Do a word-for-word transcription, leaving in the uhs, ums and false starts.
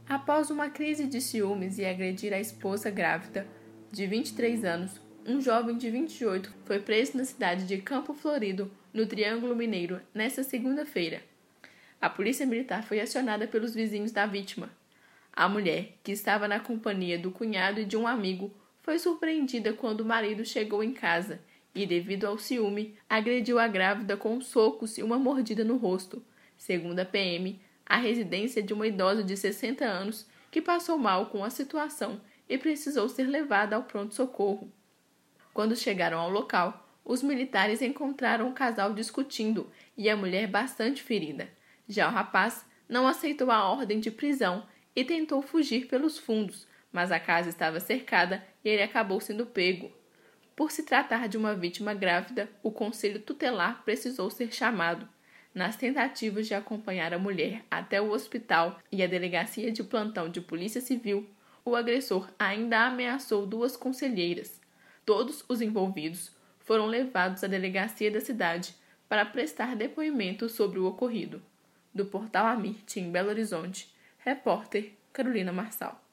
Após uma crise de ciúmes e agredir a esposa grávida, de vinte e três anos, um jovem de vinte e oito foi preso na cidade de Campo Florido, no Triângulo Mineiro, nesta segunda-feira. A polícia militar foi acionada pelos vizinhos da vítima. A mulher, que estava na companhia do cunhado e de um amigo, foi surpreendida quando o marido chegou em casa e, devido ao ciúme, agrediu a grávida com socos e uma mordida no rosto. Segundo a P M, a residência de uma idosa de sessenta anos que passou mal com a situação e precisou ser levada ao pronto-socorro. Quando chegaram ao local, os militares encontraram o casal discutindo e a mulher bastante ferida. Já o rapaz não aceitou a ordem de prisão e tentou fugir pelos fundos, mas a casa estava cercada e ele acabou sendo pego. Por se tratar de uma vítima grávida, o conselho tutelar precisou ser chamado. Nas tentativas de acompanhar a mulher até o hospital e a delegacia de plantão de polícia civil, o agressor ainda ameaçou duas conselheiras. Todos os envolvidos foram levados à delegacia da cidade para prestar depoimento sobre o ocorrido. Do portal Amirte, em Belo Horizonte, repórter Carolina Marçal.